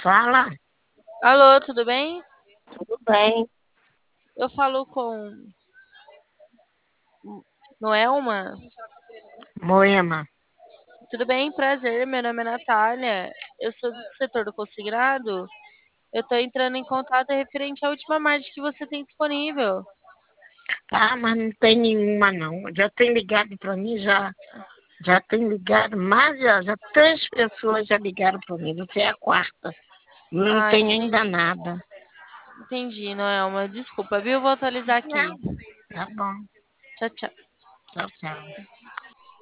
Fala, Alô, tudo bem? tudo bem? Eu falo com Noelma. Moema. Tudo bem? Prazer, meu nome é Natália. Eu sou do setor do consignado. Eu estou entrando em contato referente à última margem que você tem disponível. Ah, mas não tem nenhuma, não. Já tem ligado para mim, já tem ligado, mas já três pessoas já ligaram para mim, você é a quarta. Não Ah, tem ainda nada. entendi, Noelma. Desculpa, viu? Vou atualizar aqui. Não, tá bom. Tchau, tchau. Tchau, tchau.